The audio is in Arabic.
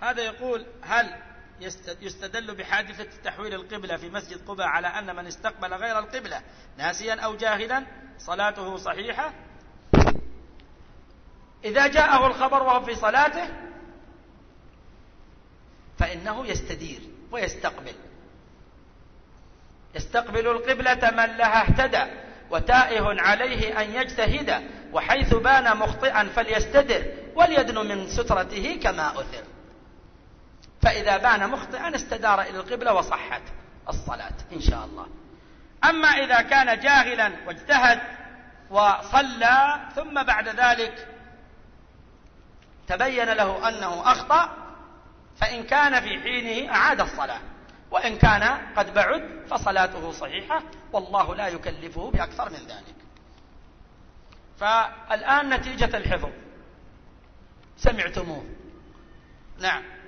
هذا يقول: هل يستدل بحادثة تحويل القبلة في مسجد قباء على أن من استقبل غير القبلة ناسيا أو جاهلا صلاته صحيحة؟ إذا جاءه الخبر وهو في صلاته فإنه يستدير يستقبل القبلة من لها اهتدى، وتائه عليه أن يجتهد، وحيث بان مخطئا فليستدر، وليدن من سترته كما أثر. فإذا بان مخطئا استدار إلى القبلة وصحت الصلاة إن شاء الله. أما إذا كان جاهلا واجتهد وصلى ثم بعد ذلك تبين له أنه أخطأ، فإن كان في حينه أعاد الصلاة، وإن كان قد بعد فصلاته صحيحة، والله لا يكلفه بأكثر من ذلك. فالآن نتيجة الحفظ سمعتموه. نعم.